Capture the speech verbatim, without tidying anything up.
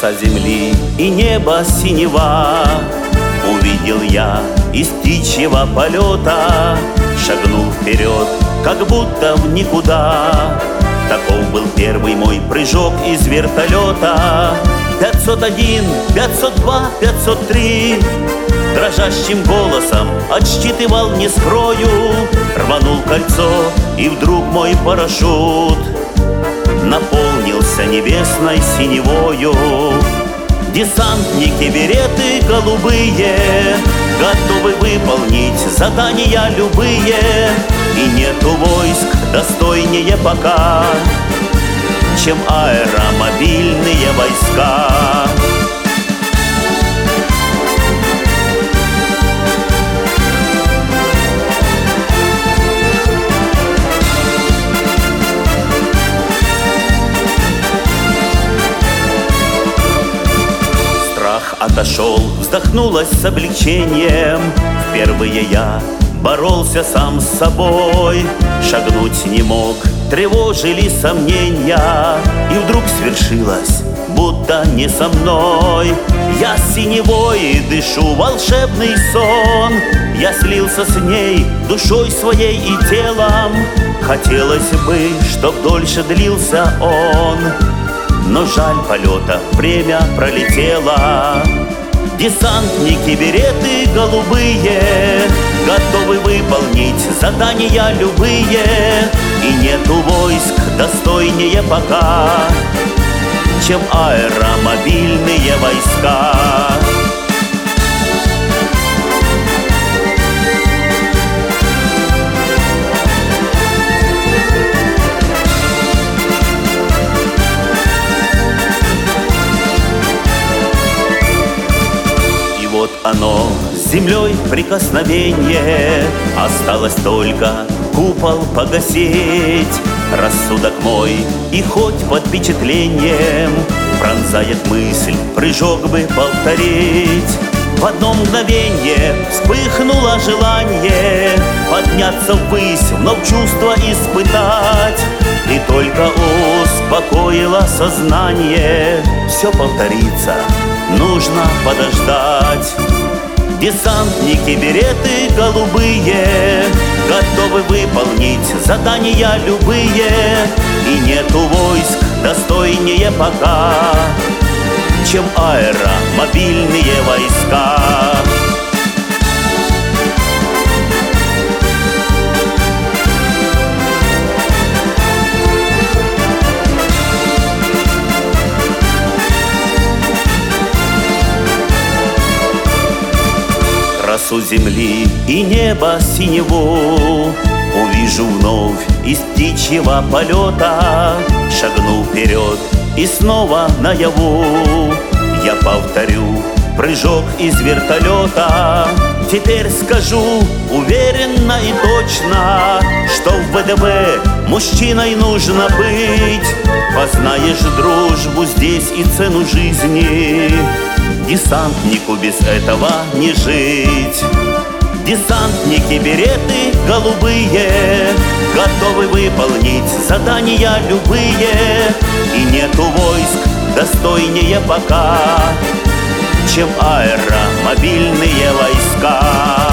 Роса земли и небо синева, увидел я из птичьего полета, шагнул вперед, как будто в никуда. Таков был первый мой прыжок из вертолета. Пятьсот один, пятьсот два, пятьсот три. Дрожащим голосом отсчитывал, не скрою. Рванул кольцо, и вдруг мой парашют наполнился небесной синевою. Десантники, береты голубые, готовы выполнить задания любые. И нету войск достойнее пока, чем аэромобильные войска. Страх отошел, вздохнулось с облегчением. Впервые я боролся сам с собой, шагнуть не мог, тревожили сомнения. И вдруг свершилось, будто не со мной. Я синевой дышу волшебный сон. Я слился с ней душой своей и телом. Хотелось бы, чтоб дольше длился он, но жаль полета, время пролетело. Десантники, береты голубые, готовы выполнить задания любые. И нету войск достойнее пока, чем аэромобильные войска. Вот оно, с землей прикосновение, осталось только купол погасить. Рассудок мой и хоть под впечатлением пронзает мысль, прыжок бы повторить. В одно мгновенье вспыхнуло желание подняться ввысь, вновь чувство испытать. И только успокоило сознание, все повторится, нужно подождать. Десантники, береты голубые, готовы выполнить задания любые. И нету войск достойнее пока, чем аэромобильные войска. Росу земли и небо синеву увижу вновь из птичьего полета. Шагну вперед и снова наяву я повторю прыжок из вертолета. Теперь скажу уверенно и точно, что в ВДВ мужчиной нужно быть. Познаешь дружбу здесь и цену жизни, десантнику без этого не жить. Десантники, береты голубые, готовы выполнить задания любые. И нету войск достойнее пока, чем аэромобильные войска.